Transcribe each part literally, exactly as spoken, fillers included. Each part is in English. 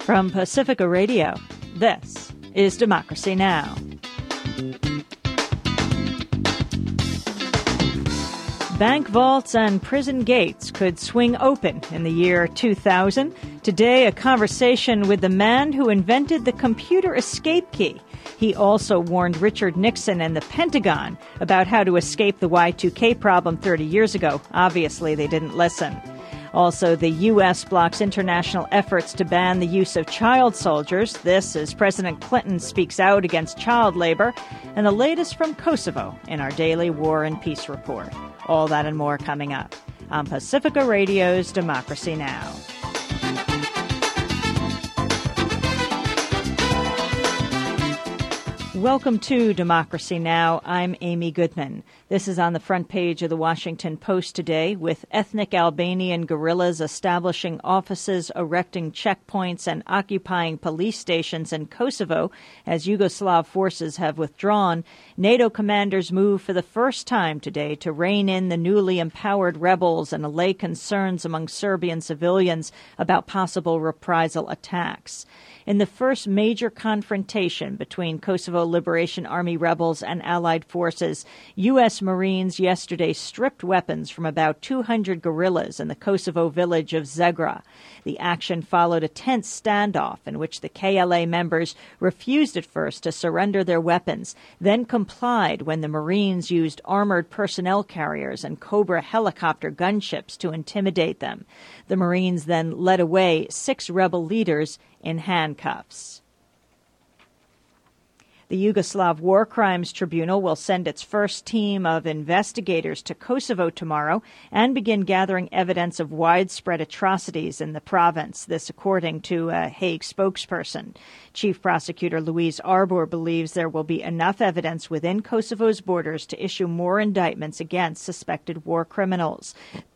From Pacifica Radio, this is Democracy Now! Bank vaults and prison gates could swing open in the year two thousand. Today, a conversation with the man who invented the computer escape key. He also warned Richard Nixon and the Pentagon about how to escape the Y two K problem thirty years ago. Obviously, they didn't listen. Also, the U S blocks international efforts to ban the use of child soldiers. This as President Clinton speaks out against child labor. And the latest from Kosovo in our daily War and Peace report. All that and more coming up on Pacifica Radio's Democracy Now! Welcome to Democracy Now! I'm Amy Goodman. This is on the front page of the Washington Post today, with ethnic Albanian guerrillas establishing offices, erecting checkpoints, and occupying police stations in Kosovo as Yugoslav forces have withdrawn. NATO commanders move for the first time today to rein in the newly empowered rebels and allay concerns among Serbian civilians about possible reprisal attacks. In the first major confrontation between Kosovo Liberation Army rebels and Allied forces, U S Marines yesterday stripped weapons from about two hundred guerrillas in the Kosovo village of Zegra. The action followed a tense standoff in which the K L A members refused at first to surrender their weapons, then complied when the Marines used armored personnel carriers and Cobra helicopter gunships to intimidate them. The Marines then led away six rebel leaders in handcuffs. The Yugoslav War Crimes Tribunal will send its first team of investigators to Kosovo tomorrow and begin gathering evidence of widespread atrocities in the province, this according to a Hague spokesperson. Chief Prosecutor Louise Arbour believes there will be enough evidence within Kosovo's borders to issue more indictments against suspected war criminals.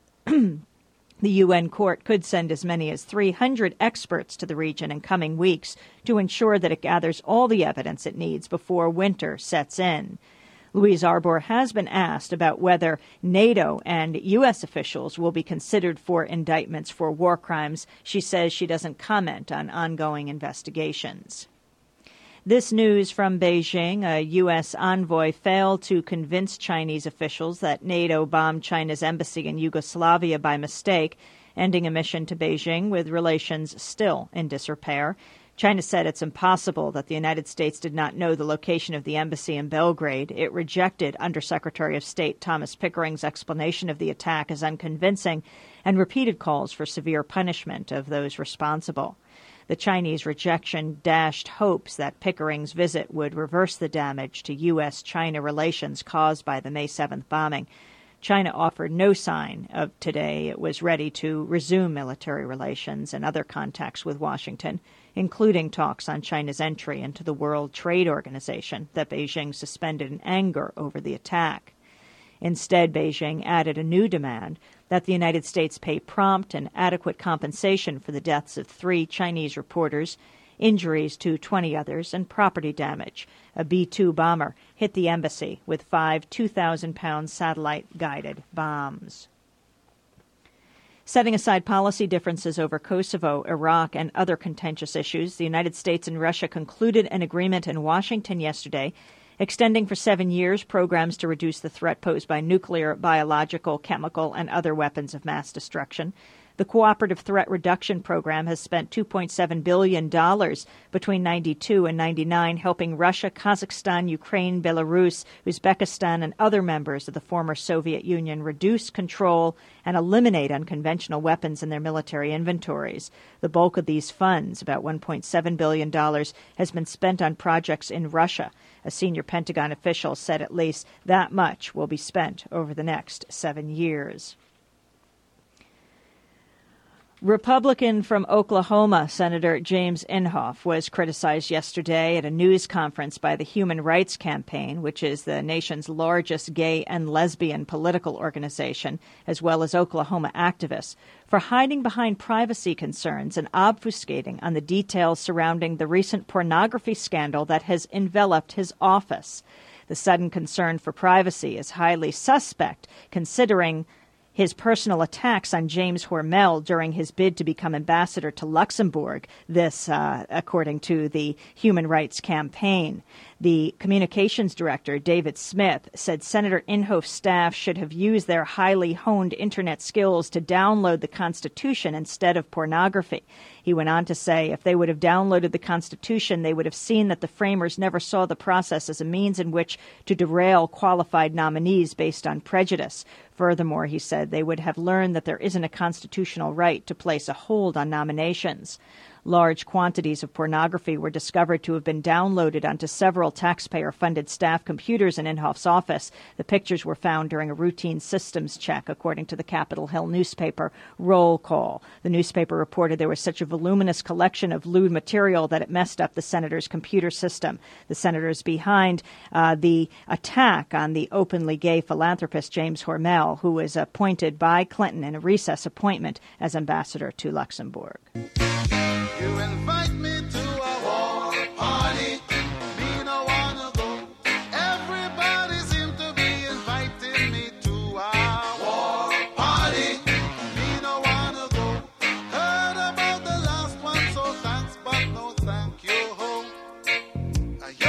The U N court could send as many as three hundred experts to the region in coming weeks to ensure that it gathers all the evidence it needs before winter sets in. Louise Arbour has been asked about whether NATO and U S officials will be considered for indictments for war crimes. She says she doesn't comment on ongoing investigations. This news from Beijing: a U S envoy failed to convince Chinese officials that NATO bombed China's embassy in Yugoslavia by mistake, ending a mission to Beijing with relations still in disrepair. China said it's impossible that the United States did not know the location of the embassy in Belgrade. It rejected Undersecretary of State Thomas Pickering's explanation of the attack as unconvincing and repeated calls for severe punishment of those responsible. The Chinese rejection dashed hopes that Pickering's visit would reverse the damage to U S China relations caused by the May seventh bombing. China offered no sign of today it was ready to resume military relations and other contacts with Washington, including talks on China's entry into the World Trade Organization that Beijing suspended in anger over the attack. Instead, Beijing added a new demand that the United States pay prompt and adequate compensation for the deaths of three Chinese reporters, injuries to twenty others, and property damage. A B two bomber hit the embassy with five two thousand pound satellite-guided bombs. Setting aside policy differences over Kosovo, Iraq, and other contentious issues, the United States and Russia concluded an agreement in Washington yesterday extending for seven years programs to reduce the threat posed by nuclear, biological, chemical, and other weapons of mass destruction. The Cooperative Threat Reduction Program has spent two point seven billion dollars between ninety-two and ninety-nine, helping Russia, Kazakhstan, Ukraine, Belarus, Uzbekistan, and other members of the former Soviet Union reduce, control, and eliminate unconventional weapons in their military inventories. The bulk of these funds, about one point seven billion dollars, has been spent on projects in Russia. A senior Pentagon official said at least that much will be spent over the next seven years. Republican from Oklahoma, Senator James Inhofe, was criticized yesterday at a news conference by the Human Rights Campaign, which is the nation's largest gay and lesbian political organization, as well as Oklahoma activists, for hiding behind privacy concerns and obfuscating on the details surrounding the recent pornography scandal that has enveloped his office. The sudden concern for privacy is highly suspect, considering his personal attacks on James Hormel during his bid to become ambassador to Luxembourg, this uh, according to the Human Rights Campaign. The communications director, David Smith, said Senator Inhofe's staff should have used their highly honed Internet skills to download the Constitution instead of pornography. He went on to say if they would have downloaded the Constitution, they would have seen that the framers never saw the process as a means in which to derail qualified nominees based on prejudice. Furthermore, he said they would have learned that there isn't a constitutional right to place a hold on nominations. Large quantities of pornography were discovered to have been downloaded onto several taxpayer-funded staff computers in Inhofe's office. The pictures were found during a routine systems check, according to the Capitol Hill newspaper Roll Call. The newspaper reported there was such a voluminous collection of lewd material that it messed up the senator's computer system. The senators behind uh, the attack on the openly gay philanthropist James Hormel, who was appointed by Clinton in a recess appointment as ambassador to Luxembourg. You invite me to a war party, me no wanna go. Everybody seem to be inviting me to a war party, me no wanna go. Heard about the last one, so thanks, but no thank you, ho. Uh, yo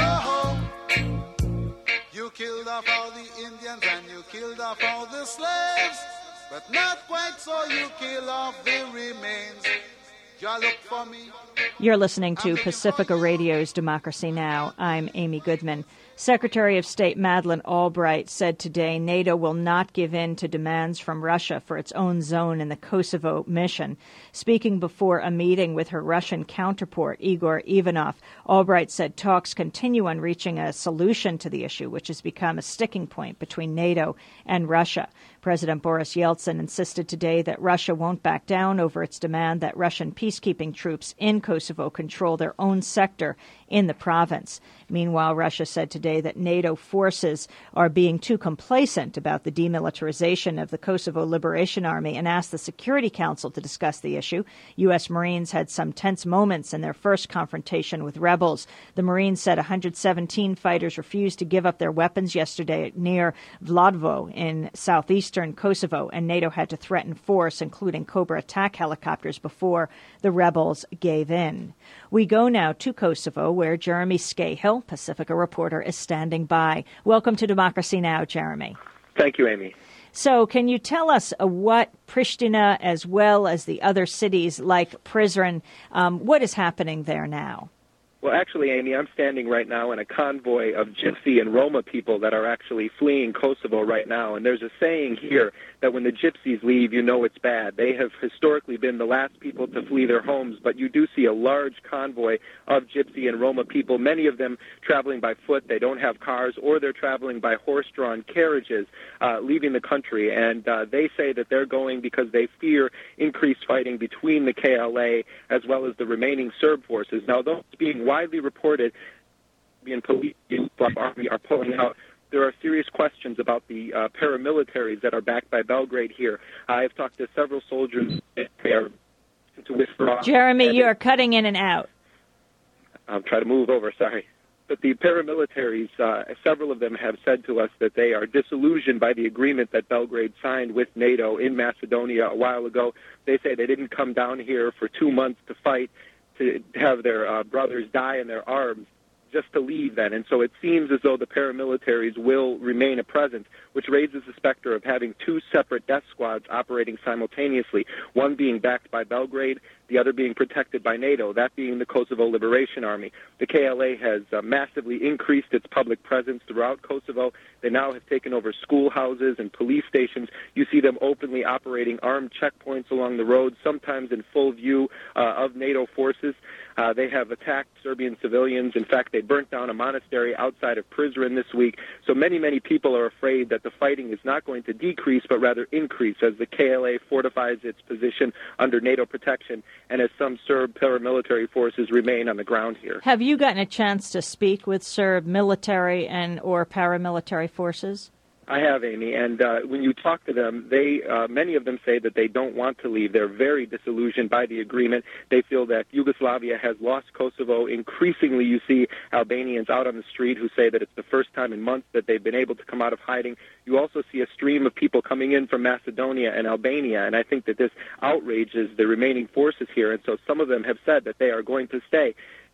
ho. You killed off all the Indians and you killed off all the slaves, but not quite so you kill off the remains. Y'all look for me. You're listening to Pacifica Radio's Democracy Now! I'm Amy Goodman. Secretary of State Madeleine Albright said today NATO will not give in to demands from Russia for its own zone in the Kosovo mission. Speaking before a meeting with her Russian counterpart, Igor Ivanov, Albright said talks continue on reaching a solution to the issue, which has become a sticking point between NATO and Russia. President Boris Yeltsin insisted today that Russia won't back down over its demand that Russian peacekeeping troops in Kosovo control their own sector in the province. Meanwhile, Russia said today that NATO forces are being too complacent about the demilitarization of the Kosovo Liberation Army and asked the Security Council to discuss the issue. U S. Marines had some tense moments in their first confrontation with rebels. The Marines said one hundred seventeen fighters refused to give up their weapons yesterday near Vladvo in southeastern Kosovo, and NATO had to threaten force, including Cobra attack helicopters, before the rebels gave in. We go now to Kosovo, where Jeremy Scahill, Pacifica reporter, is standing by. Welcome to Democracy Now!, Jeremy. Thank you, Amy. So can you tell us uh, what Pristina, as well as the other cities like Prizren, um, what is happening there now? Well, actually, Amy, I'm standing right now in a convoy of Gypsy and Roma people that are actually fleeing Kosovo right now. And there's a saying here that when the Gypsies leave, you know it's bad. They have historically been the last people to flee their homes, but you do see a large convoy of Gypsy and Roma people, many of them traveling by foot. They don't have cars, or they're traveling by horse-drawn carriages, uh, leaving the country. And uh, they say that they're going because they fear increased fighting between the K L A as well as the remaining Serb forces. Now, those being widely reported, the police and army are pulling out. There are serious questions about the uh, paramilitaries that are backed by Belgrade here. I have talked to several soldiers there to withdraw. Jeremy, you are cutting in and out. I'll try to move over, sorry. But the paramilitaries, uh, several of them have said to us that they are disillusioned by the agreement that Belgrade signed with NATO in Macedonia a while ago. They say they didn't come down here for two months to fight, to have their uh, brothers die in their arms, just to leave then. And so it seems as though the paramilitaries will remain a presence, which raises the specter of having two separate death squads operating simultaneously, one being backed by Belgrade, the other being protected by NATO, that being the Kosovo Liberation Army. The K L A has uh, massively increased its public presence throughout Kosovo. They now have taken over schoolhouses and police stations. You see them openly operating armed checkpoints along the road, sometimes in full view uh, of NATO forces. Uh, they have attacked Serbian civilians. In fact, they burnt down a monastery outside of Prizren this week. So many, many people are afraid that the fighting is not going to decrease, but rather increase as the K L A fortifies its position under NATO protection and as some Serb paramilitary forces remain on the ground here. Have you gotten a chance to speak with Serb military and or paramilitary forces? I have, Amy, and uh, when you talk to them, they uh, many of them say that they don't want to leave. They're very disillusioned by the agreement. They feel that Yugoslavia has lost Kosovo. Increasingly, you see Albanians out on the street who say that it's the first time in months that they've been able to come out of hiding. You also see a stream of people coming in from Macedonia and Albania, and I think that this outrages the remaining forces here, and so some of them have said that they are going to stay.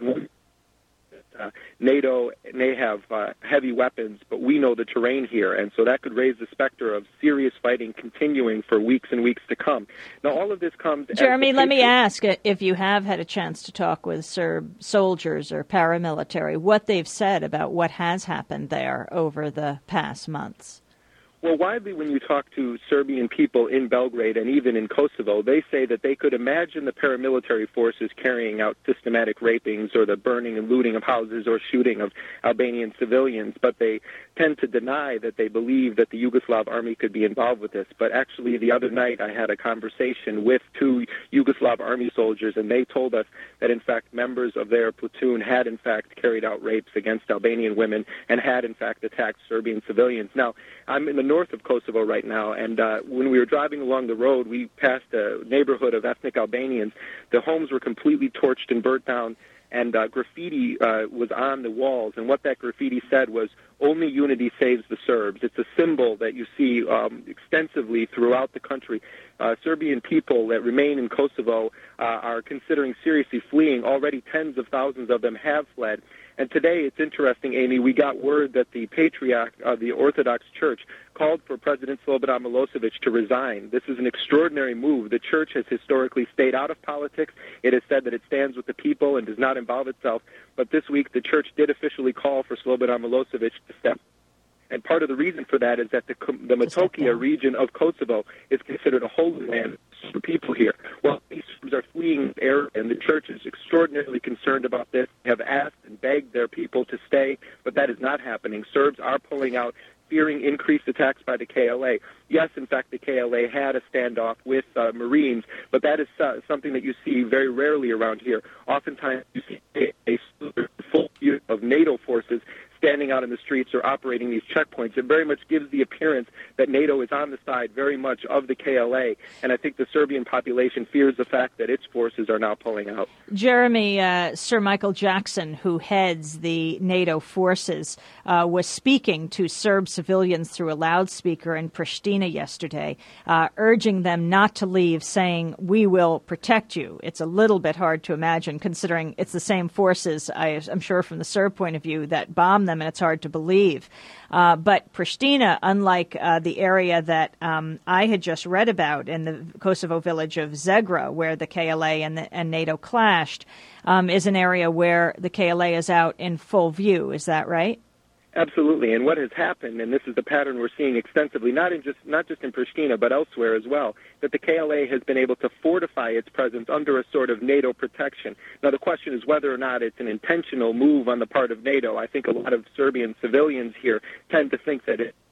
Uh, NATO may have uh, heavy weapons, but we know the terrain here, and so that could raise the specter of serious fighting continuing for weeks and weeks to come. Now, all of this comes... Jeremy, let me ask, if you have had a chance to talk with Serb soldiers or paramilitary, what they've said about what has happened there over the past months. Well, widely when you talk to Serbian people in Belgrade and even in Kosovo, they say that they could imagine the paramilitary forces carrying out systematic rapings or the burning and looting of houses or shooting of Albanian civilians, but they tend to deny that they believe that the Yugoslav army could be involved with this. But actually, the other night I had a conversation with two Yugoslav army soldiers, and they told us that, in fact, members of their platoon had, in fact, carried out rapes against Albanian women and had, in fact, attacked Serbian civilians. Now, I'm in the north of Kosovo right now, and uh, when we were driving along the road, we passed a neighborhood of ethnic Albanians. The homes were completely torched and burnt down, and uh, graffiti uh, was on the walls, and what that graffiti said was, "Only unity saves the Serbs." It's a symbol that you see um, extensively throughout the country. Uh, Serbian people that remain in Kosovo uh, are considering seriously fleeing. Already tens of thousands of them have fled. And today, it's interesting, Amy, we got word that the Patriarch of the Orthodox Church called for President Slobodan Milosevic to resign. This is an extraordinary move. The Church has historically stayed out of politics. It has said that it stands with the people and does not involve itself. But this week, the Church did officially call for Slobodan Milosevic to step. And part of the reason for that is that the, the Metohija region of Kosovo is considered a holy land for people here. Well, these Serbs are fleeing the area, and the Church is extraordinarily concerned about this. They have asked and begged their people to stay, but that is not happening. Serbs are pulling out, fearing increased attacks by the K L A. Yes, in fact, the K L A had a standoff with uh, Marines, but that is uh, something that you see very rarely around here. Oftentimes, you see a, a full view of NATO forces standing out in the streets or operating these checkpoints. It very much gives the appearance that NATO is on the side very much of the K L A, and I think the Serbian population fears the fact that its forces are now pulling out. Jeremy, uh, Sir Michael Jackson, who heads the NATO forces, uh, was speaking to Serb civilians through a loudspeaker in Pristina yesterday, uh, urging them not to leave, saying, "We will protect you." It's a little bit hard to imagine, considering it's the same forces, I, I'm sure from the Serb point of view, that bombed them, and it's hard to believe. Uh, but Pristina, unlike uh, the area that um, I had just read about in the Kosovo village of Zegra, where the K L A and, the, and NATO clashed, um, is an area where the K L A is out in full view. Is that right? Absolutely, and what has happened, and this is the pattern we're seeing extensively, not in just not just in Pristina, but elsewhere as well, that the K L A has been able to fortify its presence under a sort of NATO protection. Now, the question is whether or not it's an intentional move on the part of NATO. I think a lot of Serbian civilians here tend to think that it...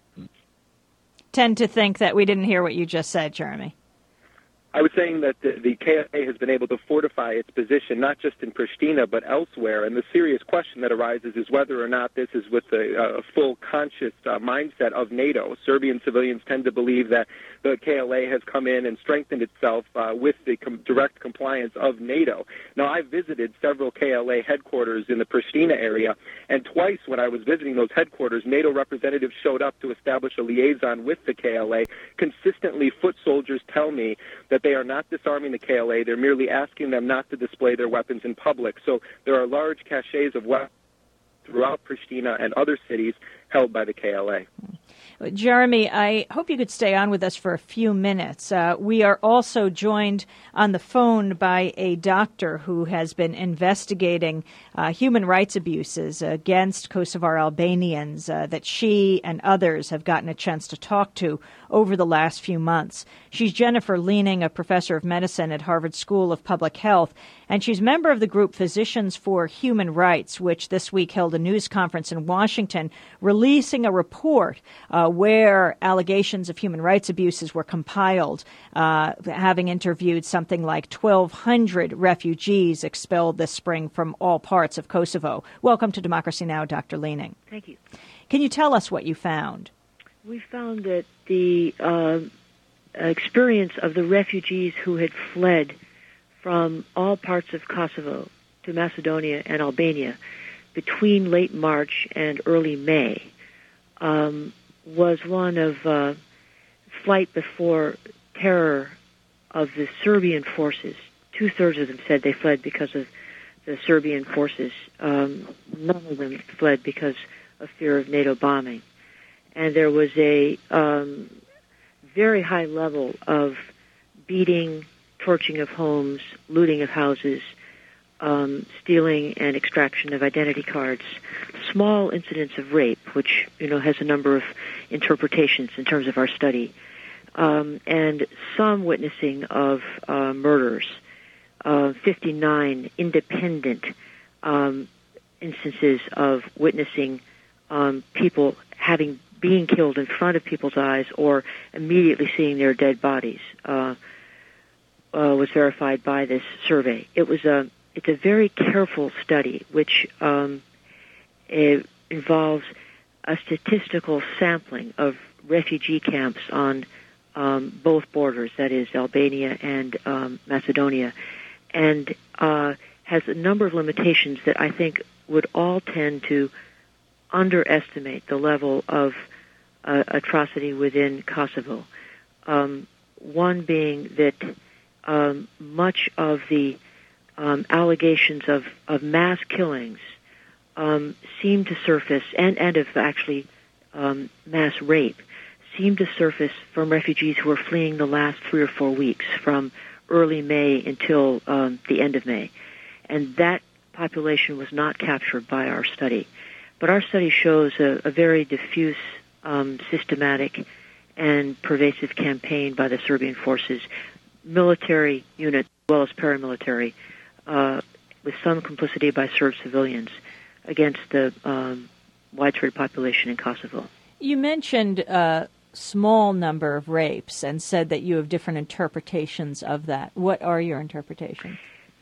Tend to think that we didn't hear what you just said, Jeremy. I was saying that the, the K L A has been able to fortify its position, not just in Pristina, but elsewhere. And the serious question that arises is whether or not this is with a, a full conscious uh, mindset of NATO. Serbian civilians tend to believe that the K L A has come in and strengthened itself uh, with the com- direct compliance of NATO. Now, I visited several K L A headquarters in the Pristina area, and twice when I was visiting those headquarters, NATO representatives showed up to establish a liaison with the K L A. Consistently, foot soldiers tell me that they are not disarming the K L A. They're merely asking them not to display their weapons in public. So there are large caches of weapons throughout Pristina and other cities held by the K L A. Jeremy, I hope you could stay on with us for a few minutes. Uh, we are also joined on the phone by a doctor who has been investigating uh, human rights abuses against Kosovar Albanians uh, that she and others have gotten a chance to talk to over the last few months. She's Jennifer Leaning, a professor of medicine at Harvard School of Public Health, and she's member of the group Physicians for Human Rights, which this week held a news conference in Washington releasing a report uh, where allegations of human rights abuses were compiled, uh, having interviewed something like twelve hundred refugees expelled this spring from all parts of Kosovo. Welcome to Democracy Now!, Doctor Leaning. Thank you. Can you tell us what you found? we found that the uh, experience of the refugees who had fled from all parts of Kosovo to Macedonia and Albania between late March and early May um, was one of uh, flight before terror of the Serbian forces. Two-thirds of them said they fled because of the Serbian forces. Um, none of them fled because of fear of NATO bombing. And there was a um, very high level of beating, torching of homes, looting of houses, um, stealing and extraction of identity cards, small incidents of rape, which, you know, has a number of interpretations in terms of our study, um, and some witnessing of uh, murders, uh, fifty-nine independent um, instances of witnessing um, people having being killed in front of people's eyes or immediately seeing their dead bodies uh, uh, was verified by this survey. It was a it's a very careful study, which um, it involves a statistical sampling of refugee camps on um, both borders, that is Albania and um, Macedonia, and uh, has a number of limitations that I think would all tend to underestimate the level of uh, atrocity within Kosovo. Um, one being that um, much of the um, allegations of, of mass killings um, seem to surface, and, and of actually um, mass rape, seem to surface from refugees who are fleeing the last three or four weeks, from early May until um, the end of May. And that population was not captured by our study. But our study shows a, a very diffuse, um, systematic, and pervasive campaign by the Serbian forces, military units as well as paramilitary, uh, with some complicity by Serb civilians, against the um, widespread population in Kosovo. You mentioned a small number of rapes and said that you have different interpretations of that. What are your interpretations?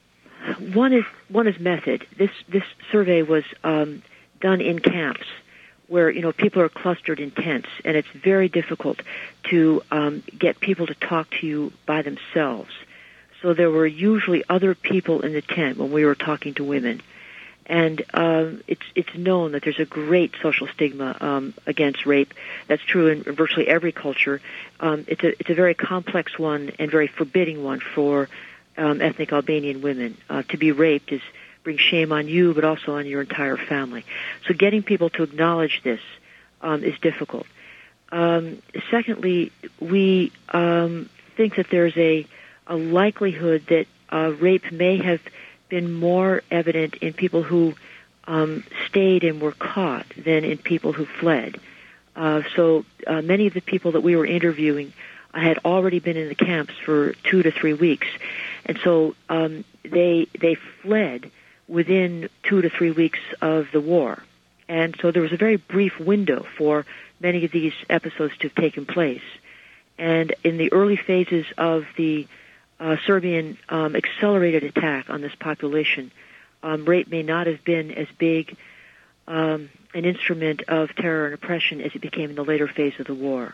One is one is method. This this survey was um, done in camps where, you know, people are clustered in tents, and it's very difficult to um, get people to talk to you by themselves. So there were usually other people in the tent when we were talking to women. And um, it's it's known that there's a great social stigma um, against rape. That's true in virtually every culture. Um, it's a it's a very complex one and very forbidding one for um, ethnic Albanian women. Uh, to be raped is brings shame on you, but also on your entire family. So getting people to acknowledge this um, is difficult. Um, secondly, we um, think that there's a a likelihood that uh, rape may have been more evident in people who um, stayed and were caught than in people who fled. Uh, so uh, many of the people that we were interviewing had already been in the camps for two to three weeks, and so um, they they fled within two to three weeks of the war. And so there was a very brief window for many of these episodes to have taken place. And in the early phases of the Uh, Serbian um, accelerated attack on this population, um, rape may not have been as big um, an instrument of terror and oppression as it became in the later phase of the war.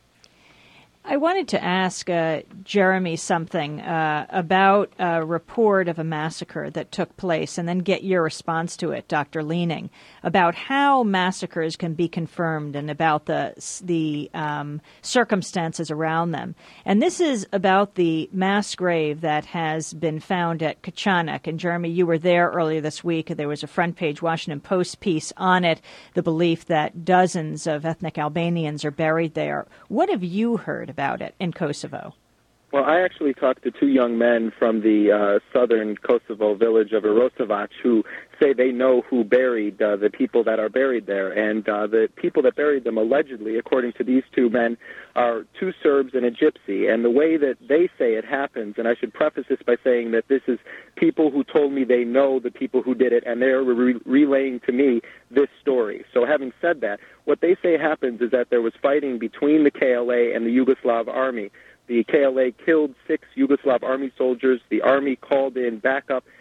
I wanted to ask uh, Jeremy something uh, about a report of a massacre that took place, and then get your response to it, Doctor Leaning, about how massacres can be confirmed and about the the um, circumstances around them. And this is about the mass grave that has been found at Kachanak. And Jeremy, you were there earlier this week. There was a front-page Washington Post piece on it, the belief that dozens of ethnic Albanians are buried there. What have you heard about it in Kosovo? Well, I actually talked to two young men from the uh, southern Kosovo village of Irosovac who say they know who buried uh, the people that are buried there. And uh, the people that buried them, allegedly, according to these two men, are two Serbs and a gypsy. And the way that they say it happens, and I should preface this by saying that this is people who told me they know the people who did it, and they're re- relaying to me this story. So having said that, what they say happens is that there was fighting between the K L A and the Yugoslav army. The K L A killed six Yugoslav army soldiers. The army called in backup.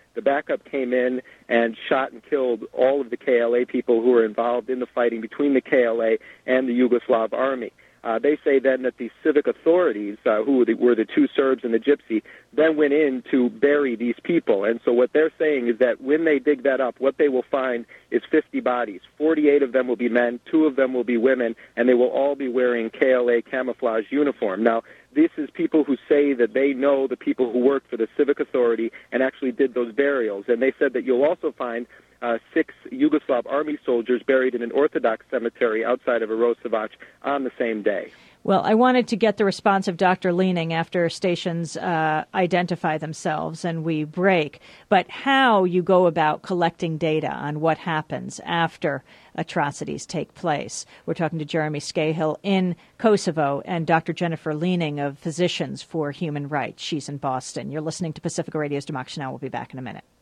The backup came in and shot and killed all of the K L A people who were involved in the fighting between the K L A and the Yugoslav army. Uh, they say then that the civic authorities, uh, who were the, were the two Serbs and the Gypsy, then went in to bury these people. And so what they're saying is that when they dig that up, what they will find is fifty bodies. forty-eight of them will be men, two of them will be women, and they will all be wearing K L A camouflage uniform. Now, this is people who say that they know the people who worked for the civic authority and actually did those burials. And they said that you'll also find Uh, six Yugoslav army soldiers buried in an Orthodox cemetery outside of Arosevac on the same day. Well, I wanted to get the response of Doctor Leaning after stations uh, identify themselves and we break, but how you go about collecting data on what happens after atrocities take place. We're talking to Jeremy Scahill in Kosovo and Doctor Jennifer Leaning of Physicians for Human Rights. She's in Boston. You're listening to Pacifica Radio's Democracy Now! We'll be back in a minute.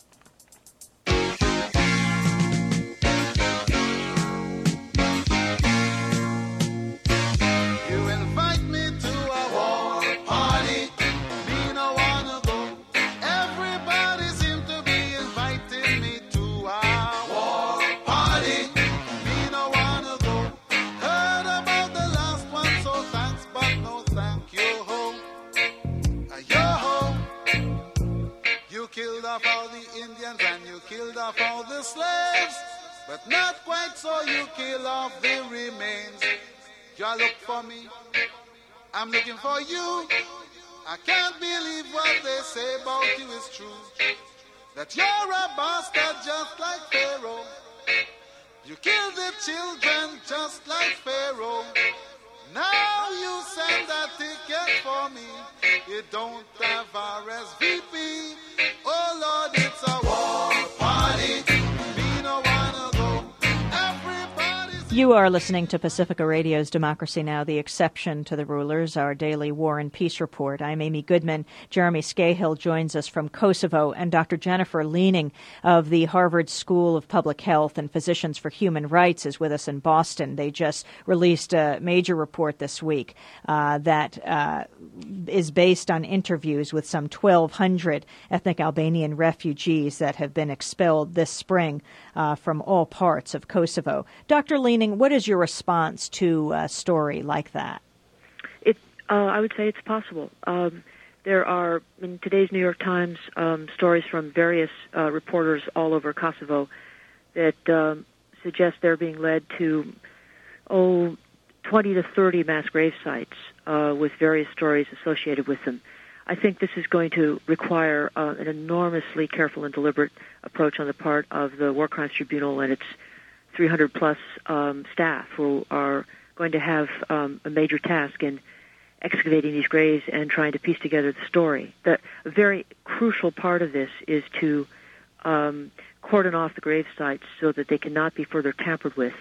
Killed off all the slaves, but not quite so you kill off the remains. You look for me, I'm looking for you. I can't believe what they say about you is true. That you're a bastard just like Pharaoh. You kill the children just like Pharaoh. Now you send that ticket for me. You don't have R S V P. Oh Lord, it's a war party. Me no wanna go. Everybody's... You are listening to Pacifica Radio's Democracy Now!, the exception to the rulers, our daily War and Peace report. I'm Amy Goodman. Jeremy Scahill joins us from Kosovo, and Doctor Jennifer Leaning of the Harvard School of Public Health and Physicians for Human Rights is with us in Boston. They just released a major report this week uh, that uh, is based on interviews with some twelve hundred ethnic Albanian refugees that have been expelled this spring uh, from all parts of Kosovo. Doctor Leaning, what is your response to a story like that? It, uh, I would say it's possible. Um, there are, in today's New York Times, um, stories from various uh, reporters all over Kosovo that um, suggest they're being led to, oh, twenty to thirty mass grave sites uh, with various stories associated with them. I think this is going to require uh, an enormously careful and deliberate approach on the part of the War Crimes Tribunal and its three hundred plus um, staff who are going to have um, a major task in excavating these graves and trying to piece together the story. The, a very crucial part of this is to um, cordon off the grave sites so that they cannot be further tampered with.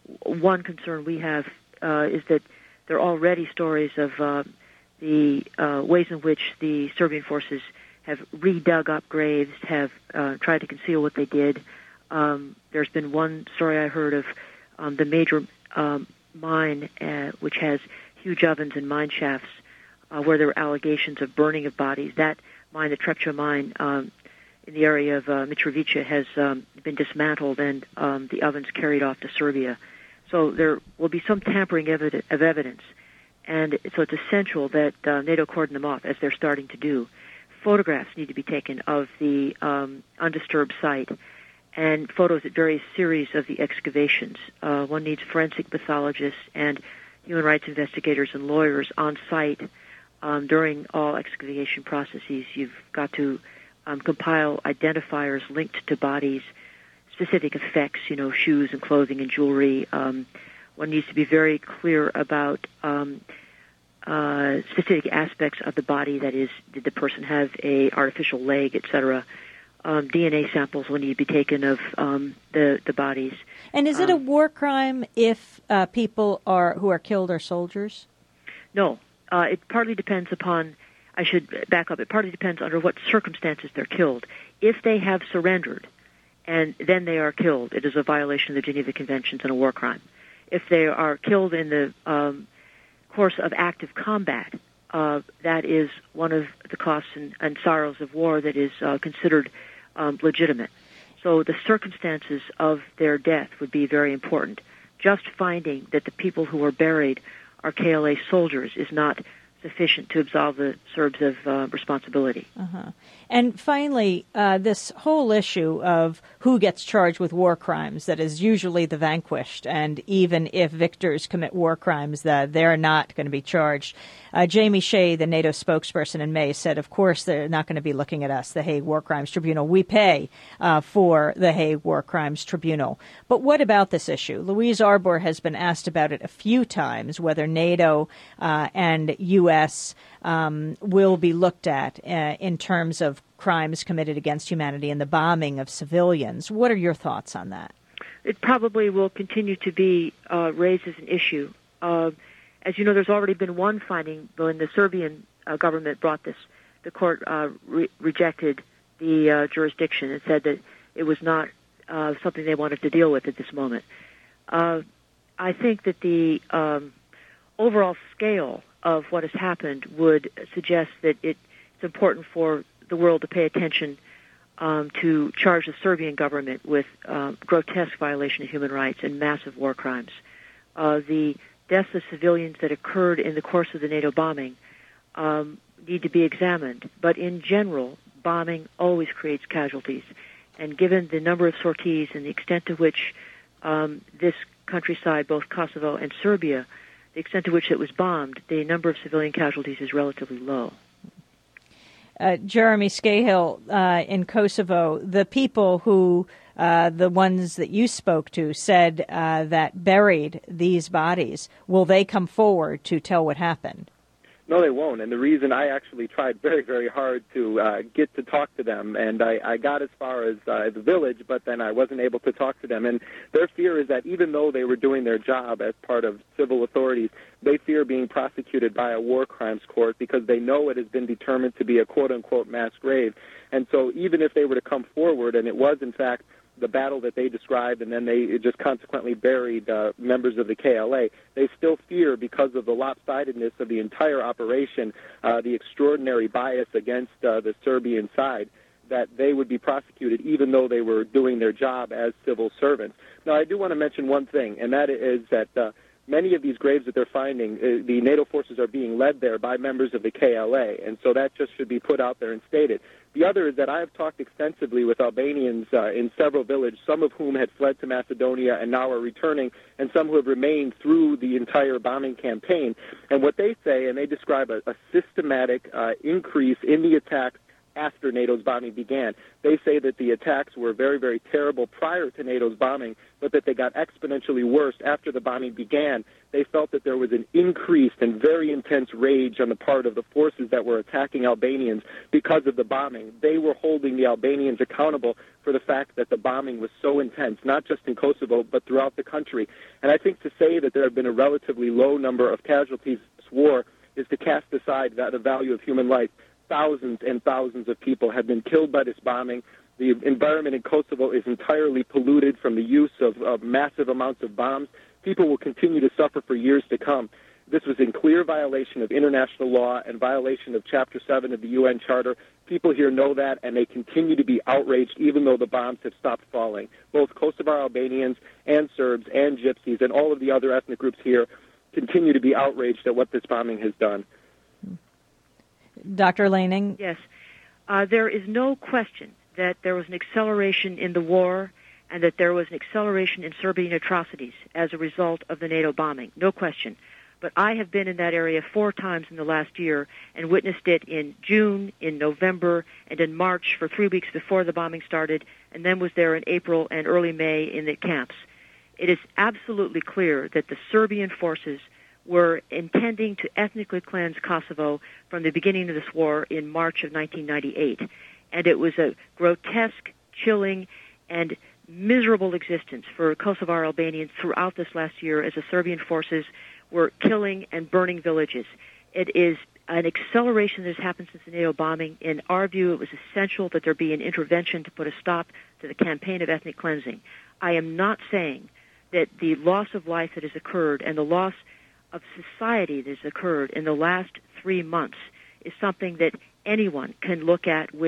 One concern we have uh, is that there are already stories of uh, the uh, ways in which the Serbian forces have redug up graves, have uh, tried to conceal what they did. Um, there's been one story I heard of um, the major um, mine, uh, which has huge ovens and mine shafts, uh, where there were allegations of burning of bodies. That mine, the Trepča mine, um, in the area of uh, Mitrovica, has um, been dismantled and um, the ovens carried off to Serbia. So there will be some tampering evid- of evidence, and so it's essential that uh, NATO cordon them off, as they're starting to do. Photographs need to be taken of the um, undisturbed site, and photos at various series of the excavations. Uh, one needs forensic pathologists and human rights investigators and lawyers on site um, during all excavation processes. You've got to um, compile identifiers linked to bodies, specific effects, you know, shoes and clothing and jewelry. Um, one needs to be very clear about um, uh, specific aspects of the body. That is, did the person have a artificial leg, et cetera. Um, D N A samples will need to be taken of um, the the bodies. And is it um, a war crime if uh, people are who are killed are soldiers? No, uh, it partly depends upon. I should back up. It partly depends under what circumstances they're killed. If they have surrendered, and then they are killed, it is a violation of the Geneva Conventions and a war crime. If they are killed in the um, course of active combat, uh, that is one of the costs and, and sorrows of war that is uh, considered um, legitimate. So the circumstances of their death would be very important. Just finding that the people who were buried are K L A soldiers is not sufficient to absolve the Serbs of uh, responsibility. Uh-huh. And finally, uh, this whole issue of who gets charged with war crimes, that is usually the vanquished, and even if victors commit war crimes, that they're not going to be charged. Uh, Jamie Shea, the NATO spokesperson in May, said, of course, they're not going to be looking at us, the Hague War Crimes Tribunal. We pay uh, for the Hague War Crimes Tribunal. But what about this issue? Louise Arbour has been asked about it a few times, whether NATO uh, and U S um, will be looked at uh, in terms of crimes committed against humanity and the bombing of civilians. What are your thoughts on that? It probably will continue to be uh, raised as an issue. Uh, as you know, there's already been one finding when the Serbian uh, government brought this. The court uh, re- rejected the uh, jurisdiction and said that it was not uh, something they wanted to deal with at this moment. Uh, I think that the um, overall scale of what has happened would suggest that it, it's important for the world to pay attention um, to charge the Serbian government with uh, grotesque violation of human rights and massive war crimes. Uh, the deaths of civilians that occurred in the course of the NATO bombing um, need to be examined. But in general, bombing always creates casualties. And given the number of sorties and the extent to which um, this countryside, both Kosovo and Serbia, the extent to which it was bombed, the number of civilian casualties is relatively low. Uh, Jeremy Scahill, uh, in Kosovo, the people who, uh, the ones that you spoke to, said uh, that buried these bodies, will they come forward to tell what happened? No, they won't. And the reason I actually tried very, very hard to uh, get to talk to them, and I, I got as far as uh, the village, but then I wasn't able to talk to them. And their fear is that even though they were doing their job as part of civil authorities, they fear being prosecuted by a war crimes court because they know it has been determined to be a quote-unquote mass grave. And so even if they were to come forward, and it was, in fact, the battle that they described, and then they just consequently buried uh, members of the K L A, they still fear, because of the lopsidedness of the entire operation, uh, the extraordinary bias against uh, the Serbian side, that they would be prosecuted even though they were doing their job as civil servants. Now, I do want to mention one thing, and that is that uh, many of these graves that they're finding, uh, the NATO forces are being led there by members of the K L A, and so that just should be put out there and stated. The other is that I have talked extensively with Albanians uh, in several villages, some of whom had fled to Macedonia and now are returning, and some who have remained through the entire bombing campaign. And what they say, and they describe a, a systematic uh, increase in the attacks after NATO's bombing began. They say that the attacks were very, very terrible prior to NATO's bombing, but that they got exponentially worse after the bombing began. They felt that there was an increased and very intense rage on the part of the forces that were attacking Albanians because of the bombing. They were holding the Albanians accountable for the fact that the bombing was so intense, not just in Kosovo, but throughout the country. And I think to say that there have been a relatively low number of casualties in this war is to cast aside the value of human life. Thousands and thousands of people have been killed by this bombing. The environment in Kosovo is entirely polluted from the use of, of massive amounts of bombs. People will continue to suffer for years to come. This was in clear violation of international law and violation of Chapter seven of the U N Charter. People here know that, and they continue to be outraged even though the bombs have stopped falling. Both Kosovar Albanians and Serbs and Gypsies and all of the other ethnic groups here continue to be outraged at what this bombing has done. Doctor Laning? Yes. Uh, there is no question that there was an acceleration in the war and that there was an acceleration in Serbian atrocities as a result of the NATO bombing. No question. But I have been in that area four times in the last year and witnessed it in June, in November, and in March for three weeks before the bombing started, and then was there in April and early May in the camps. It is absolutely clear that the Serbian forces were intending to ethnically cleanse Kosovo from the beginning of this war in March of nineteen ninety-eight. And it was a grotesque, chilling, and miserable existence for Kosovar Albanians throughout this last year as the Serbian forces were killing and burning villages. It is an acceleration that has happened since the NATO bombing. In our view, it was essential that there be an intervention to put a stop to the campaign of ethnic cleansing. I am not saying that the loss of life that has occurred and the loss of society that has occurred in the last three months is something that anyone can look at with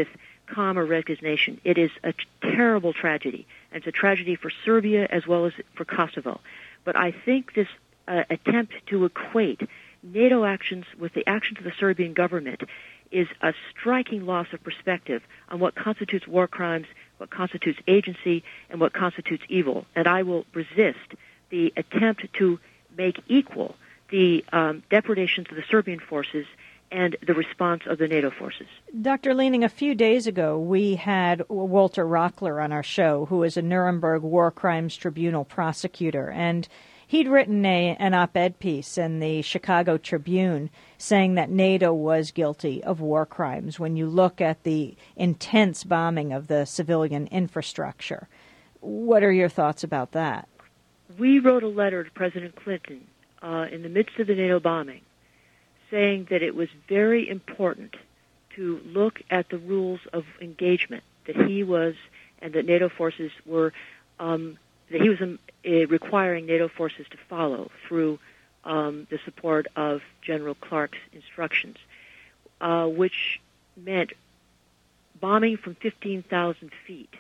comma resignation. It is a terrible tragedy, and it's a tragedy for Serbia as well as for Kosovo. But I think this uh, attempt to equate NATO actions with the actions of the Serbian government is a striking loss of perspective on what constitutes war crimes, what constitutes agency, and what constitutes evil. And I will resist the attempt to make equal the um, depredations of the Serbian forces and the response of the NATO forces. Doctor Leaning, a few days ago, we had Walter Rockler on our show, who is a Nuremberg War Crimes Tribunal prosecutor, and he'd written a, an op-ed piece in the Chicago Tribune saying that NATO was guilty of war crimes when you look at the intense bombing of the civilian infrastructure. What are your thoughts about that? We wrote a letter to President Clinton uh, in the midst of the NATO bombing saying that it was very important to look at the rules of engagement that he was and that NATO forces were, um, that he was um, uh, requiring NATO forces to follow through um, the support of General Clark's instructions, uh, which meant bombing from fifteen thousand feet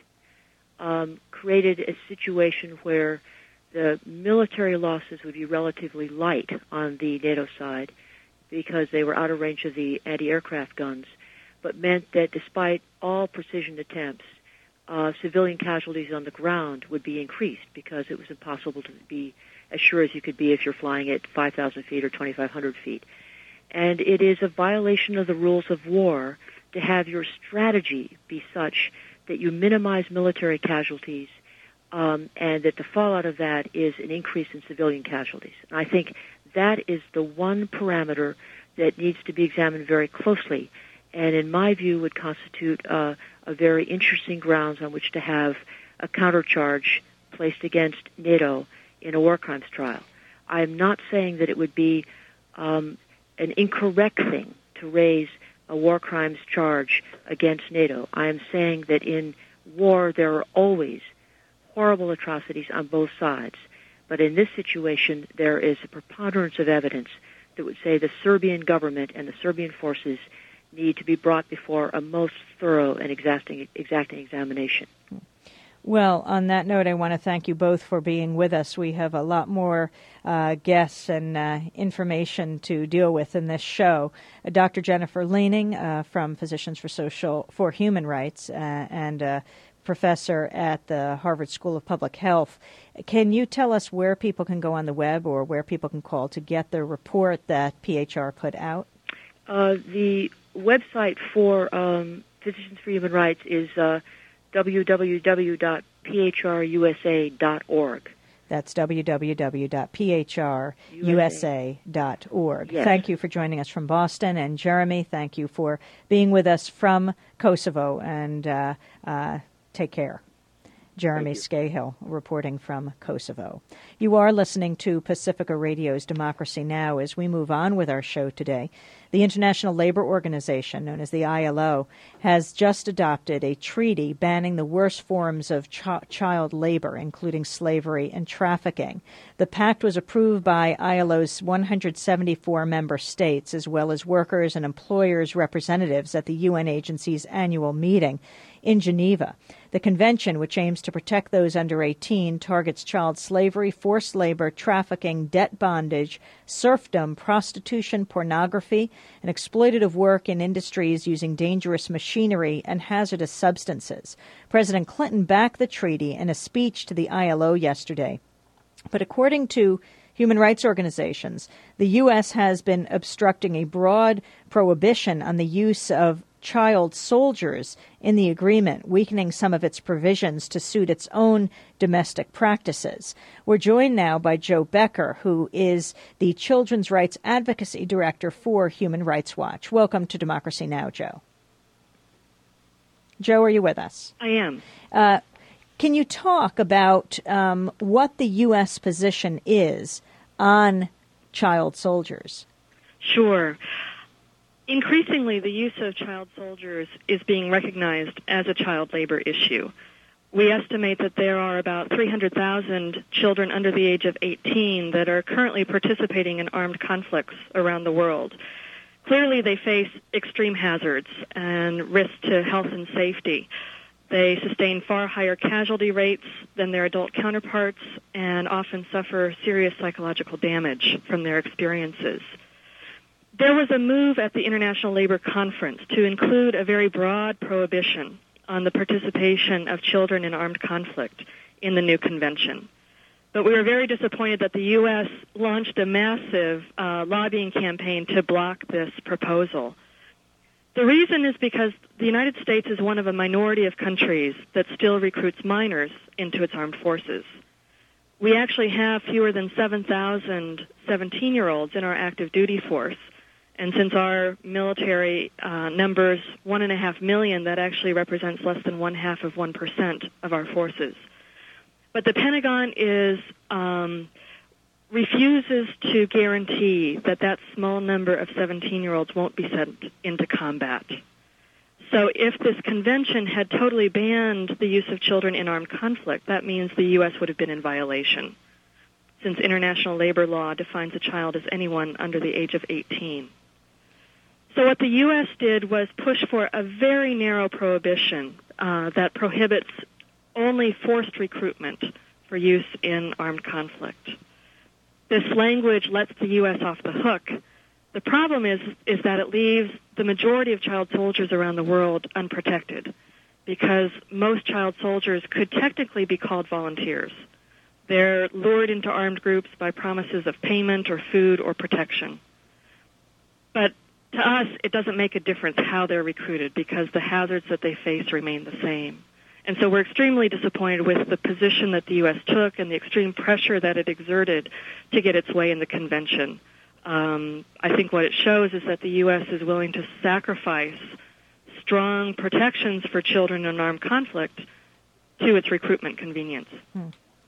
um, created a situation where the military losses would be relatively light on the NATO side because they were out of range of the anti-aircraft guns, but meant that despite all precision attempts, uh, civilian casualties on the ground would be increased because it was impossible to be as sure as you could be if you're flying at five thousand feet or twenty-five hundred feet. And it is a violation of the rules of war to have your strategy be such that you minimize military casualties um, and that the fallout of that is an increase in civilian casualties. And I think that is the one parameter that needs to be examined very closely, and in my view would constitute uh, a very interesting grounds on which to have a countercharge placed against NATO in a war crimes trial. I am not saying that it would be um, an incorrect thing to raise a war crimes charge against NATO. I am saying that in war there are always horrible atrocities on both sides. But in this situation, there is a preponderance of evidence that would say the Serbian government and the Serbian forces need to be brought before a most thorough and exacting, exacting examination. Well, on that note, I want to thank you both for being with us. We have a lot more uh, guests and uh, information to deal with in this show. Uh, Doctor Jennifer Leaning uh, from Physicians for Social for Human Rights uh, and uh, professor at the Harvard School of Public Health. Can you tell us where people can go on the web or where people can call to get the report that P H R put out? Uh, the website for um, Physicians for Human Rights is uh, w w w dot p h r u s a dot org. That's w w w dot p h r u s a dot org. Yes. Thank you for joining us from Boston. And Jeremy, thank you for being with us from Kosovo. And uh, uh, take care. Jeremy Scahill reporting from Kosovo. You are listening to Pacifica Radio's Democracy Now! As we move on with our show today, the International Labor Organization, known as the I L O, has just adopted a treaty banning the worst forms of ch- child labor, including slavery and trafficking. The pact was approved by I L O's one hundred seventy-four member states, as well as workers and employers' representatives at the U N agency's annual meeting in Geneva. The convention, which aims to protect those under eighteen, targets child slavery, forced labor, trafficking, debt bondage, serfdom, prostitution, pornography, and exploitative work in industries using dangerous machinery and hazardous substances. President Clinton backed the treaty in a speech to the I L O yesterday. But according to human rights organizations, the U S has been obstructing a broad prohibition on the use of child soldiers in the agreement, weakening some of its provisions to suit its own domestic practices. We're joined now by Joe Becker, who is the Children's Rights Advocacy Director for Human Rights Watch. Welcome to Democracy Now!, Joe. Joe, are you with us? I am. Uh, can you talk about um, what the U S position is on child soldiers? Sure. Increasingly, the use of child soldiers is being recognized as a child labor issue. We estimate that there are about three hundred thousand children under the age of eighteen that are currently participating in armed conflicts around the world. clearly they face extreme hazards and risks to health and safety. They sustain far higher casualty rates than their adult counterparts and often suffer serious psychological damage from their experiences. There was a move at the International Labor Conference to include a very broad prohibition on the participation of children in armed conflict in the new convention. But we were very disappointed that the U S launched a massive uh, lobbying campaign to block this proposal. The reason is because the United States is one of a minority of countries that still recruits minors into its armed forces. We actually have fewer than seven thousand seventeen-year-olds in our active duty force. And since our military uh, numbers one and a half million, that actually represents less than one half of one percent of our forces. But the Pentagon is um, refuses to guarantee that that small number of seventeen-year-olds won't be sent into combat. So if this convention had totally banned the use of children in armed conflict, that means the U S would have been in violation, since international labor law defines a child as anyone under the age of eighteen. So what the U S did was push for a very narrow prohibition uh, that prohibits only forced recruitment for use in armed conflict. This language lets the U S off the hook. The problem is, is that it leaves the majority of child soldiers around the world unprotected, because most child soldiers could technically be called volunteers. They're lured into armed groups by promises of payment or food or protection. But to us, it doesn't make a difference how they're recruited, because the hazards that they face remain the same. And so we're extremely disappointed with the position that the U S took and the extreme pressure that it exerted to get its way in the convention. Um, I think what it shows is that the U S is willing to sacrifice strong protections for children in armed conflict to its recruitment convenience. Hmm.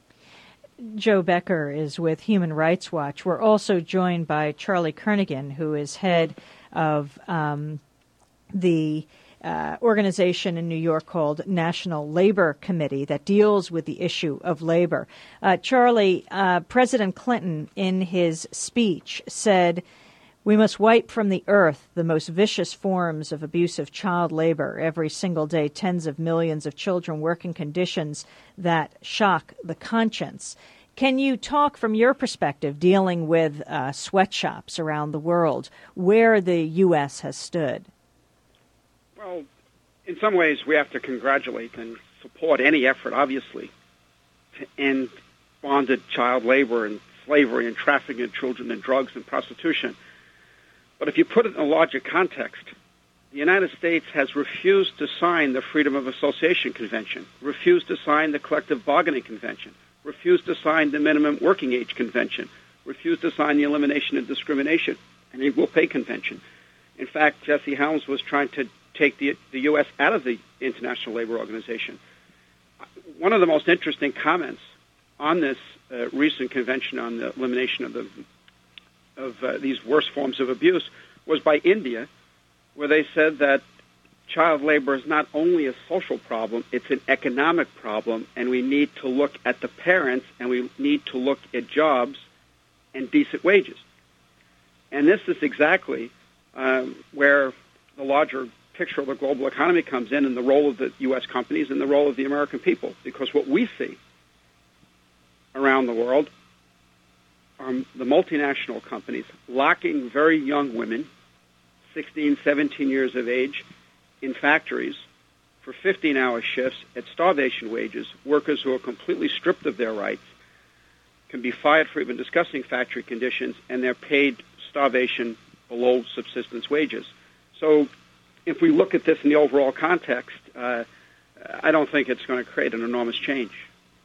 Joe Becker is with Human Rights Watch. We're also joined by Charlie Kernaghan, who is head of um, the uh, organization in New York called National Labor Committee that deals with the issue of labor. Uh, Charlie, uh, President Clinton, in his speech, said, "We must wipe from the earth the most vicious forms of abusive child labor. Every single day, tens of millions of children work in conditions that shock the conscience." Can you talk from your perspective, dealing with uh, sweatshops around the world, where the U S has stood? Well, in some ways, we have to congratulate and support any effort, obviously, to end bonded child labor and slavery and trafficking of children and drugs and prostitution. But if you put it in a larger context, the United States has refused to sign the Freedom of Association Convention, refused to sign the Collective Bargaining Convention, refused to sign the Minimum Working Age Convention, refused to sign the Elimination of Discrimination and Equal Pay Convention. In fact, Jesse Helms was trying to take the, the U S out of the International Labor Organization. One of the most interesting comments on this uh, recent convention on the elimination of the of uh, these worst forms of abuse was by India, where they said that child labor is not only a social problem, it's an economic problem, and we need to look at the parents, and we need to look at jobs and decent wages. And this is exactly um, where the larger picture of the global economy comes in, and the role of the U S companies and the role of the American people. Because what we see around the world are the multinational companies locking very young women, sixteen, seventeen years of age, in factories for fifteen-hour shifts at starvation wages. Workers who are completely stripped of their rights can be fired for even discussing factory conditions, and they're paid starvation below subsistence wages. So if we look at this in the overall context, uh, I don't think it's going to create an enormous change.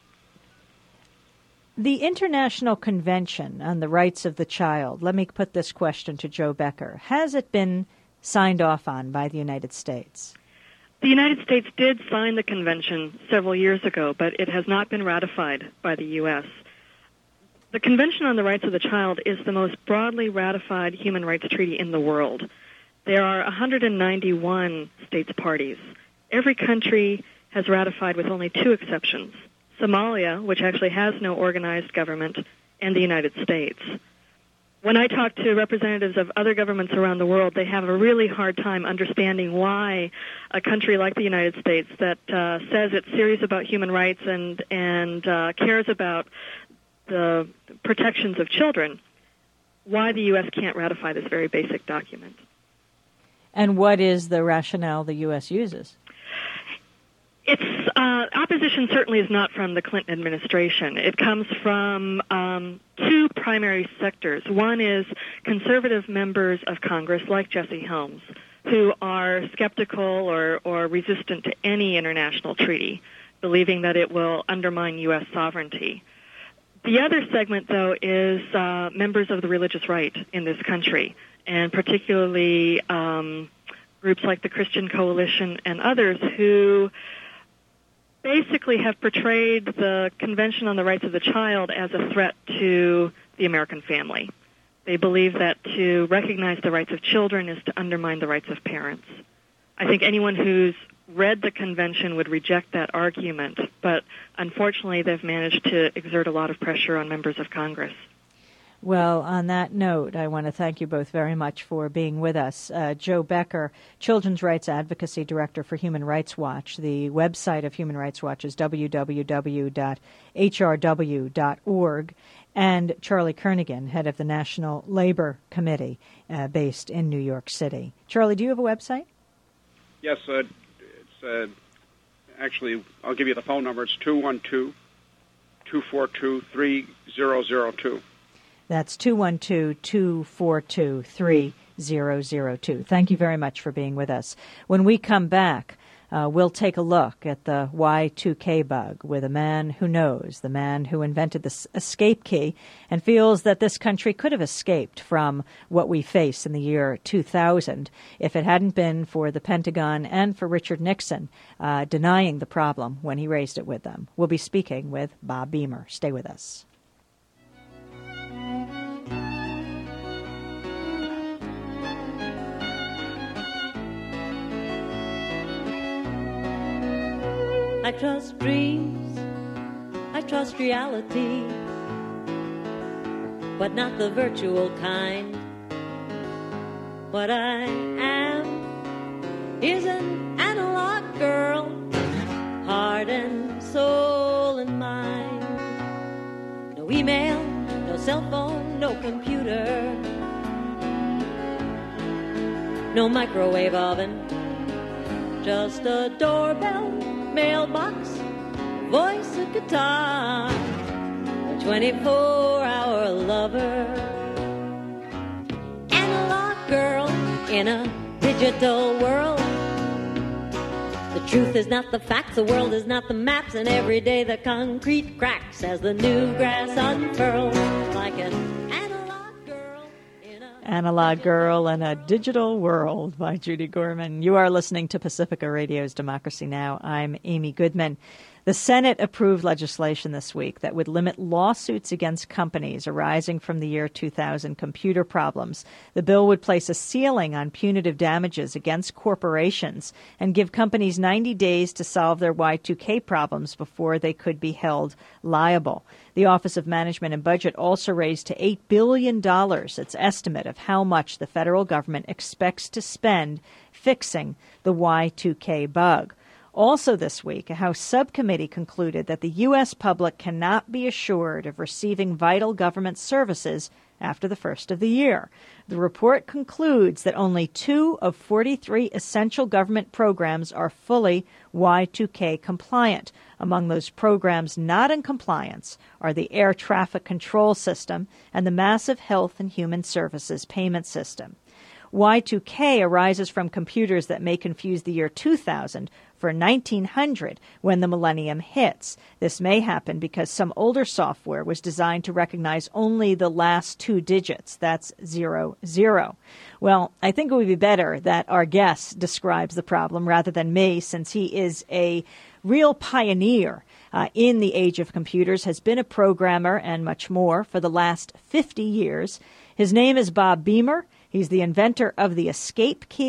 The International Convention on the Rights of the Child, let me put this question to Joe Becker. Has it been signed off on by the United States? The United States did sign the convention several years ago, but it has not been ratified by the U S. The Convention on the Rights of the Child is the most broadly ratified human rights treaty in the world. There are one hundred ninety-one states parties. Every country has ratified with only two exceptions: Somalia, which actually has no organized government, and the United States. when I talk to representatives of other governments around the world, they have a really hard time understanding why a country like the United States that uh, says it's serious about human rights and, and uh, cares about the protections of children, why the U S can't ratify this very basic document. And what is the rationale the U S uses? It's uh, opposition certainly is not from the Clinton administration. It comes from um, two primary sectors. One is conservative members of Congress, like Jesse Helms, who are skeptical or, or resistant to any international treaty, believing that it will undermine U S sovereignty. The other segment, though, is uh, members of the religious right in this country, and particularly um, groups like the Christian Coalition and others who basically have portrayed the Convention on the Rights of the Child as a threat to the American family. They believe that to recognize the rights of children is to undermine the rights of parents. I think anyone who's read the convention would reject that argument, but unfortunately they've managed to exert a lot of pressure on members of Congress. Well, on that note, I want to thank you both very much for being with us. Uh, Jo Becker, Children's Rights Advocacy Director for Human Rights Watch. The website of Human Rights Watch is w w w dot h r w dot org. And Charlie Kernaghan, head of the National Labor Committee, uh, based in New York City. Charlie, do you have a website? Yes, uh, it's uh, actually, I'll give you the phone number. It's two one two, two four two, three zero zero two. That's two one two, two four two, three zero zero two. Thank you very much for being with us. When we come back, uh, we'll take a look at the Y two K bug with a man who knows, the man who invented the escape key and feels that this country could have escaped from what we face in the year two thousand if it hadn't been for the Pentagon and for Richard Nixon uh, denying the problem when he raised it with them. We'll be speaking with Bob Beamer. Stay with us. I trust dreams, I trust reality, but not the virtual kind. What I am is an analog girl, heart and soul and mind. No email, no cell phone, no computer, no microwave oven, just a doorbell, mailbox, voice, a guitar, a twenty-four hour lover. Analog girl in a digital world. The truth is not the facts, the world is not the maps, and every day the concrete cracks as the new grass unfurls like an analog girl in a... Analog Girl in a Digital World by Judy Gorman. You are listening to Pacifica Radio's Democracy Now! I'm Amy Goodman. The Senate approved legislation this week that would limit lawsuits against companies arising from the year two thousand computer problems. The bill would place a ceiling on punitive damages against corporations and give companies ninety days to solve their Y two K problems before they could be held liable. The Office of Management and Budget also raised to eight billion dollars its estimate of how much the federal government expects to spend fixing the Y two K bug. Also this week, a House subcommittee concluded that the U S public cannot be assured of receiving vital government services after the first of the year. The report concludes that only two of forty-three essential government programs are fully Y two K compliant. Among those programs not in compliance are the Air Traffic Control System and the Massive Health and Human Services Payment System. Y two K arises from computers that may confuse the year two thousand for nineteen hundred when the millennium hits. This may happen because some older software was designed to recognize only the last two digits. That's zero, zero. Well, I think it would be better that our guest describes the problem rather than me, since he is a real pioneer uh, in the age of computers, has been a programmer and much more for the last fifty years. His name is Bob Beamer. He's the inventor of the escape key.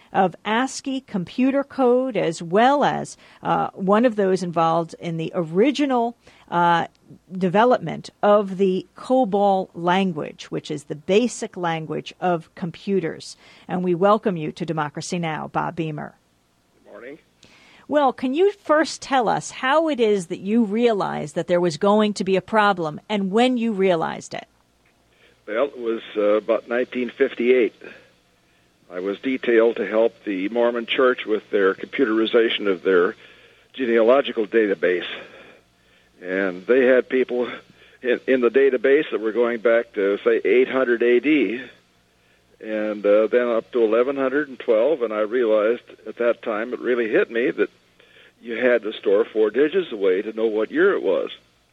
of ASCII computer code, as well as uh, one of those involved in the original uh, development of the COBOL language, which is the basic language of computers. And we welcome you to Democracy Now!, Bob Beamer. Good morning. Well, can you first tell us how it is that you realized that there was going to be a problem and when you realized it? Well, it was uh, about nineteen fifty-eight. I was detailed to help the Mormon Church with their computerization of their genealogical database. And they had people in, in the database that were going back to, say, eight hundred A D, and uh, then up to eleven twelve, and I realized at that time it really hit me that you had to store four digits away to know what year it was.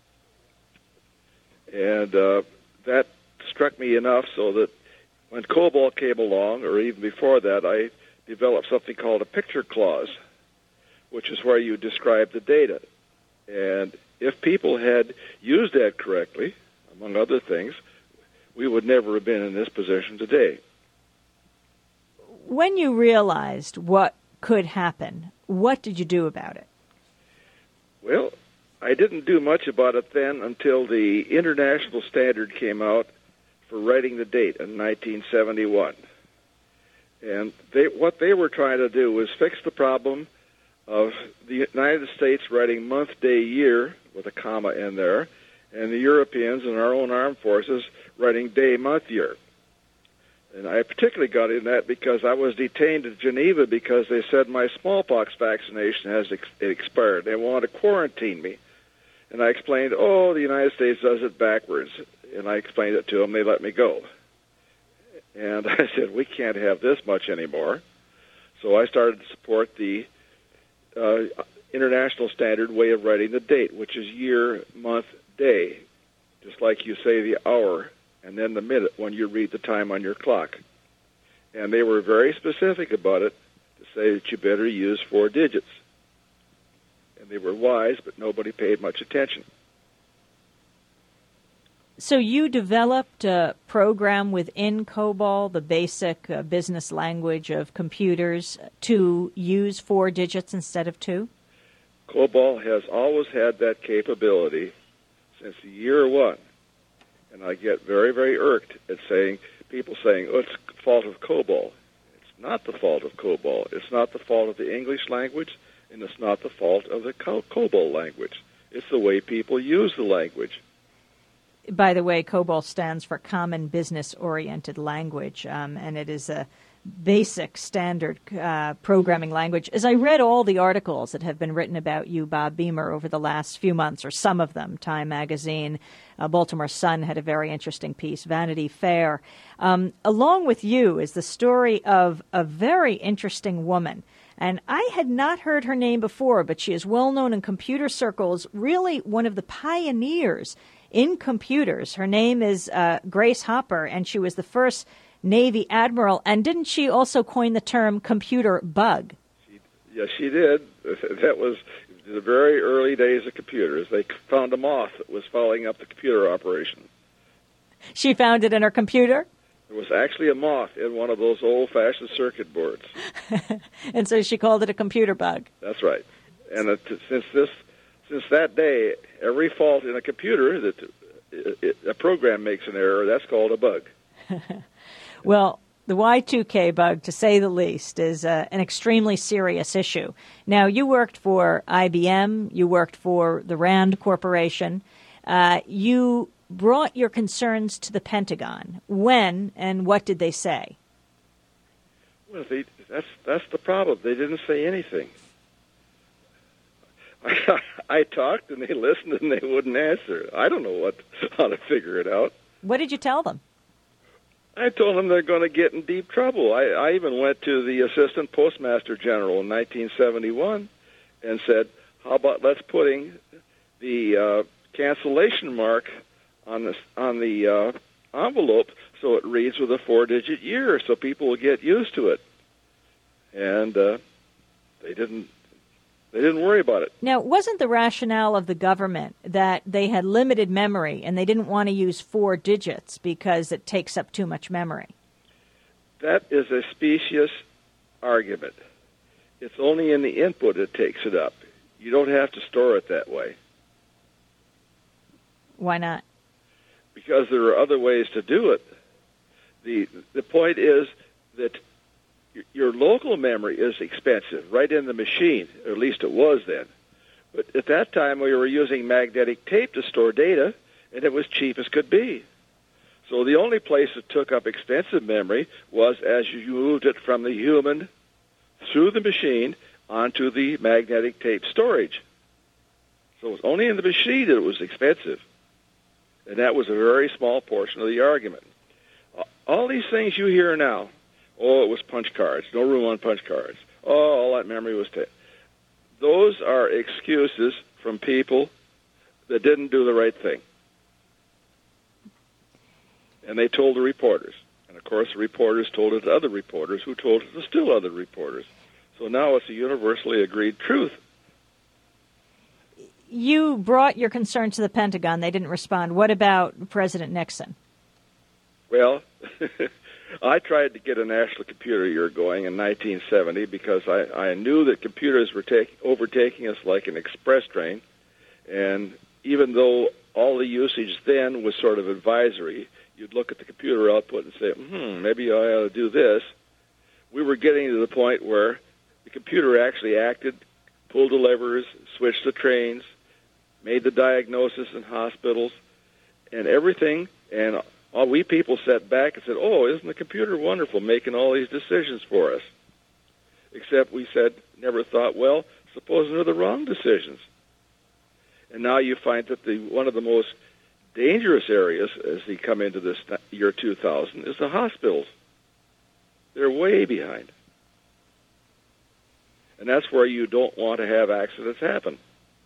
And uh, that struck me enough so that when COBOL came along, or even before that, I developed something called a picture clause, which is where you describe the data. And if people had used that correctly, among other things, we would never have been in this position today. When you realized what could happen, what did you do about it? Well, I didn't do much about it then until the international standard came out for writing the date in nineteen seventy-one. And they, what they were trying to do was fix the problem of the United States writing month, day, year, with a comma in there, and the Europeans and our own armed forces writing day, month, year. And I particularly got in that because I was detained at Geneva because they said my smallpox vaccination has ex- expired. They wanted to quarantine me. And I explained, oh, the United States does it backwards. And I explained it to them. They let me go. And I said, we can't have this much anymore. So I started to support the uh, international standard way of writing the date, which is year, month, day, just like you say the hour and then the minute when you read the time on your clock. And they were very specific about it to say that you better use four digits. And they were wise, but nobody paid much attention. So you developed a program within COBOL, the basic uh, business language of computers, to use four digits instead of two? COBOL has always had that capability since year one. And I get very, very irked at saying, people saying, oh, it's the fault of COBOL. It's not the fault of COBOL. It's not the fault of the English language, and it's not the fault of the COBOL language. It's the way people use the language. By the way, COBOL stands for Common Business-Oriented Language, um, and it is a basic standard uh, programming language. As I read all the articles that have been written about you, Bob Beamer, over the last few months, or some of them, Time Magazine, uh, Baltimore Sun had a very interesting piece, Vanity Fair. Um, along with you is the story of a very interesting woman. And I had not heard her name before, but she is well known in computer circles, really one of the pioneers in computers. Her name is uh, Grace Hopper, and she was the first Navy admiral. And didn't she also coin the term computer bug? She, yes, she did. That was the very early days of computers. They found a moth that was following up the computer operation. She found it in her computer? There was actually a moth in one of those old-fashioned circuit boards. And so she called it a computer bug. That's right. And it, since this, since that day, every fault in a computer that it, it, a program makes an error, that's called a bug. Well, the Y two K bug, to say the least, is uh, an extremely serious issue. Now, you worked for I B M, you worked for the RAND Corporation. Uh, you brought your concerns to the Pentagon. When and what did they say? Well, they, that's that's the problem. They didn't say anything. I, I talked and they listened and they wouldn't answer. I don't know what how to figure it out. What did you tell them? I told them they're going to get in deep trouble. I, I even went to the Assistant Postmaster General in nineteen seventy-one and said, how about let's putting the uh, cancellation mark on the, on the uh, envelope so it reads with a four-digit year so people will get used to it. And uh, they didn't They didn't worry about it. Now, wasn't the rationale of the government that they had limited memory and they didn't want to use four digits because it takes up too much memory? That is a specious argument. It's only in the input it takes it up. You don't have to store it that way. Why not? Because there are other ways to do it. The the point is that your local memory is expensive, right in the machine, or at least it was then. But at that time, we were using magnetic tape to store data, and it was cheap as could be. So the only place it took up expensive memory was as you moved it from the human through the machine onto the magnetic tape storage. So it was only in the machine that it was expensive. And that was a very small portion of the argument. All these things you hear now, oh, it was punch cards, no room on punch cards. Oh, all that memory was taken. Those are excuses from people that didn't do the right thing. And they told the reporters. And, of course, the reporters told it to other reporters who told it to still other reporters. So now it's a universally agreed truth. You brought your concern to the Pentagon. They didn't respond. What about President Nixon? Well, I tried to get a national computer year going in nineteen seventy because I, I knew that computers were take, overtaking us like an express train. And even though all the usage then was sort of advisory, you'd look at the computer output and say, hmm, maybe I ought to do this. We were getting to the point where the computer actually acted, pulled the levers, switched the trains, made the diagnosis in hospitals, and everything. And all we people sat back and said, oh, isn't the computer wonderful making all these decisions for us? Except we said, never thought, well, suppose they're the wrong decisions. And now you find that the one of the most dangerous areas as they come into this year two thousand is the hospitals. They're way behind. And that's where you don't want to have accidents happen.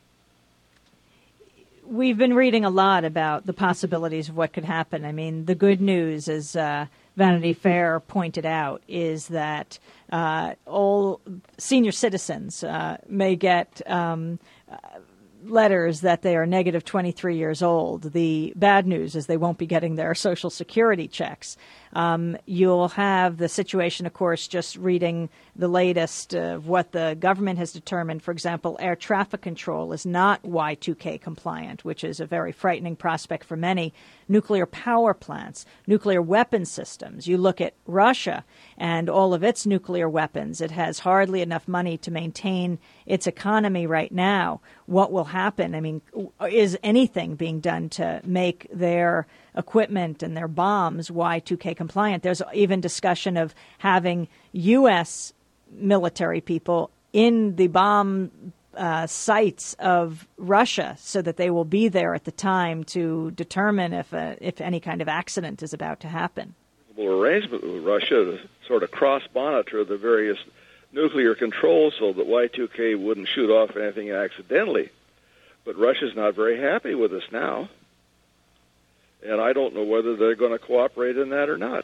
We've been reading a lot about the possibilities of what could happen. I mean, the good news, as uh, Vanity Fair pointed out, is that uh, all senior citizens uh, may get um, letters that they are negative twenty-three years old. The bad news is they won't be getting their Social Security checks. Um, you'll have the situation, of course, just reading the latest of what the government has determined. For example, air traffic control is not Y two K compliant, which is a very frightening prospect for many. Nuclear power plants, nuclear weapon systems. You look at Russia and all of its nuclear weapons. It has hardly enough money to maintain its economy right now. What will happen? I mean, is anything being done to make their equipment and their bombs Y two K compliant? There's even discussion of having U S military people in the bomb uh, sites of Russia so that they will be there at the time to determine if a, if any kind of accident is about to happen. Arrangement with Russia to sort of cross-monitor the various nuclear controls so that Y two K wouldn't shoot off anything accidentally. But Russia's not very happy with us now. And I don't know whether they're going to cooperate in that or not.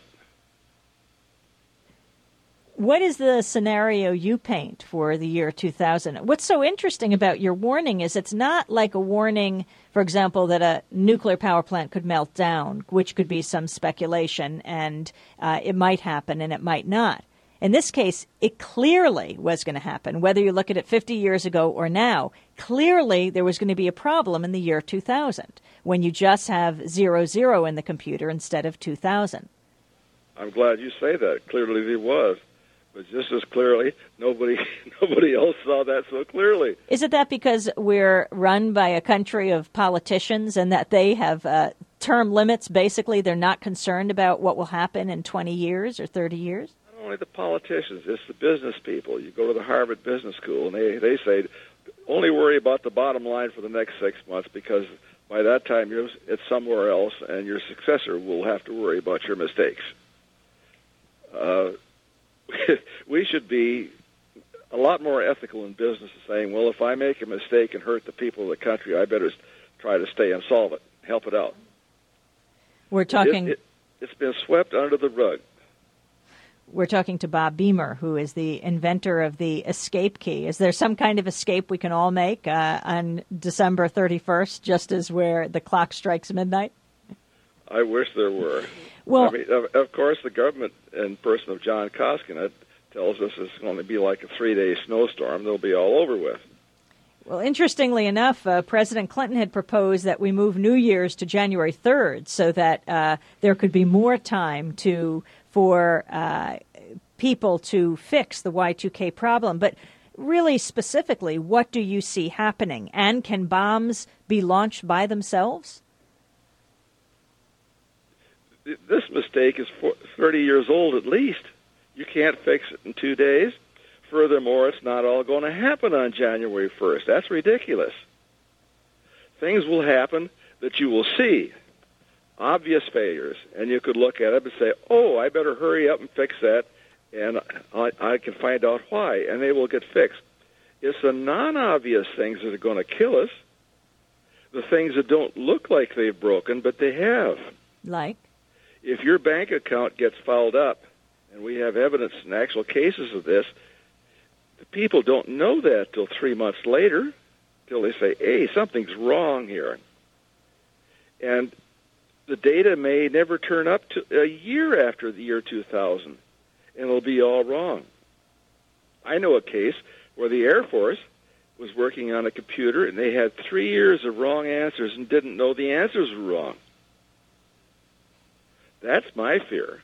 What is the scenario you paint for the year two thousand? What's so interesting about your warning is it's not like a warning, for example, that a nuclear power plant could melt down, which could be some speculation, and uh, it might happen and it might not. In this case, it clearly was going to happen, whether you look at it fifty years ago or now. Clearly, there was going to be a problem in the year two thousand when you just have zero zero in the computer instead of two thousand. I'm glad you say that. Clearly there was. But just as clearly, nobody nobody else saw that so clearly. Is it that because we're run by a country of politicians and that they have uh, term limits? Basically, they're not concerned about what will happen in twenty years or thirty years? Not only the politicians, it's the business people. You go to the Harvard Business School, and they, they say, only worry about the bottom line for the next six months because by that time you're, it's somewhere else, and your successor will have to worry about your mistakes. Uh, we should be a lot more ethical in business, saying, well, if I make a mistake and hurt the people of the country, I better try to stay and solve it, help it out. We're talking... It, it, it's been swept under the rug. We're talking to Bob Beamer, who is the inventor of the escape key. Is there some kind of escape we can all make uh, on December thirty-first, just as where the clock strikes midnight? I wish there were. Well, I mean, of, of course, the government, in person of John Koskinen, tells us it's going to be like a three-day snowstorm. They'll be all over with. Well, interestingly enough, uh, President Clinton had proposed that we move New Year's to January third so that uh, there could be more time to for uh, people to fix the Y two K problem. But really specifically, what do you see happening? And can bombs be launched by themselves? This mistake is thirty years old at least. You can't fix it in two days. Furthermore, it's not all going to happen on January first. That's ridiculous. Things will happen that you will see, obvious failures, and you could look at it and say, oh, I better hurry up and fix that, and I, I can find out why, and they will get fixed. It's the non-obvious things that are going to kill us, the things that don't look like they've broken, but they have. Like? If your bank account gets fouled up, and we have evidence in actual cases of this, the people don't know that till three months later, till they say, hey, something's wrong here. And the data may never turn up to a year after the year two thousand, and it'll be all wrong. I know a case where the Air Force was working on a computer, and they had three years of wrong answers and didn't know the answers were wrong. That's my fear.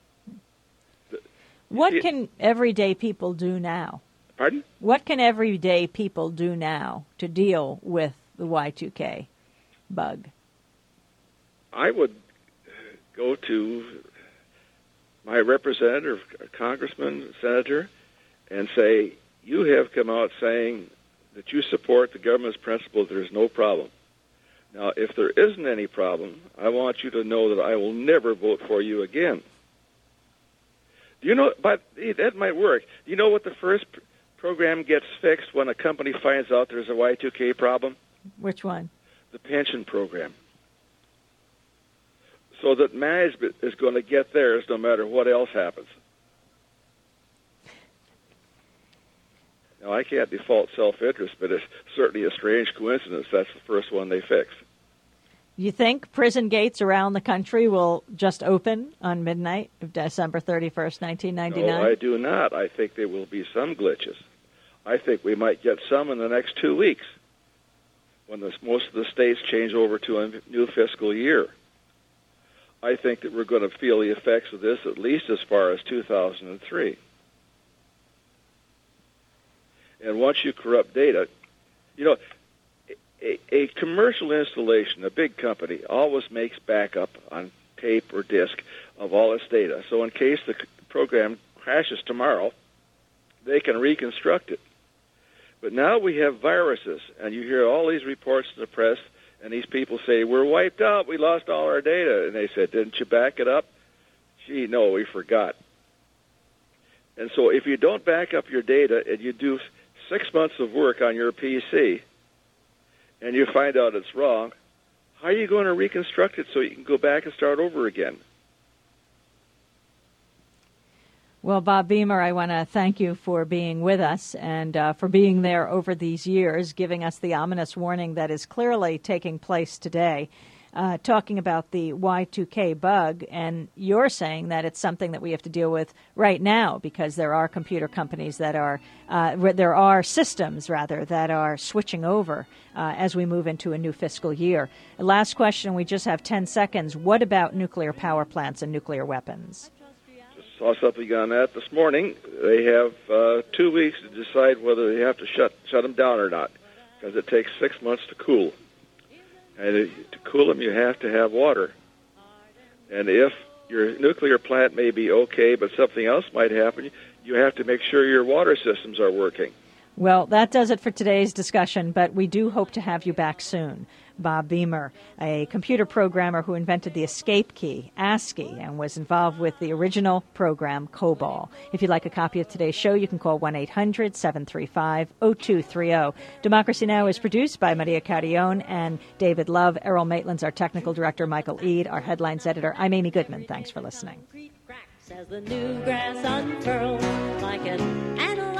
What can everyday people do now? Pardon? What can everyday people do now to deal with the Y two K bug? I would go to my representative, congressman, senator, and say, you have come out saying that you support the government's principle that there's no problem. Now, if there isn't any problem, I want you to know that I will never vote for you again. Do you know, but that might work. Do you know what the first pr- program gets fixed when a company finds out there's a Y two K problem? Which one? The pension program. So that management is going to get theirs no matter what else happens. Now, I can't default self-interest, but it's certainly a strange coincidence that's the first one they fixed. You think prison gates around the country will just open on midnight of December thirty-first, nineteen ninety-nine? No, I do not. I think there will be some glitches. I think we might get some in the next two weeks when this, most of the states change over to a new fiscal year. I think that we're going to feel the effects of this at least as far as two thousand three. And once you corrupt data, you know, a, a commercial installation, a big company, always makes backup on tape or disk of all its data. So in case the program crashes tomorrow, they can reconstruct it. But now we have viruses, and you hear all these reports in the press, and these people say, we're wiped out, we lost all our data. And they said, didn't you back it up? Gee, no, we forgot. And so if you don't back up your data and you do six months of work on your P C and you find out it's wrong, how are you going to reconstruct it so you can go back and start over again? Well, Bob Beamer, I want to thank you for being with us and uh, for being there over these years, giving us the ominous warning that is clearly taking place today, uh, talking about the Y two K bug. And you're saying that it's something that we have to deal with right now because there are computer companies that are, uh, there are systems, rather, that are switching over uh, as we move into a new fiscal year. Last question, we just have ten seconds. What about nuclear power plants and nuclear weapons? Saw something on that this morning. They have uh, two weeks to decide whether they have to shut shut them down or not, because it takes six months to cool. And if, to cool them, you have to have water. And if your nuclear plant may be okay, but something else might happen, you have to make sure your water systems are working. Well, that does it for today's discussion, but we do hope to have you back soon. Bob Beamer, a computer programmer who invented the escape key, ASCII, and was involved with the original program, COBOL. If you'd like a copy of today's show, you can call one eight hundred seven three five oh two three oh. Democracy Now! Is produced by Maria Carrion and David Love. Errol Maitland's our technical director, Michael Eade, our headlines editor. I'm Amy Goodman. Thanks for listening. As the new grass unfurls like an animal.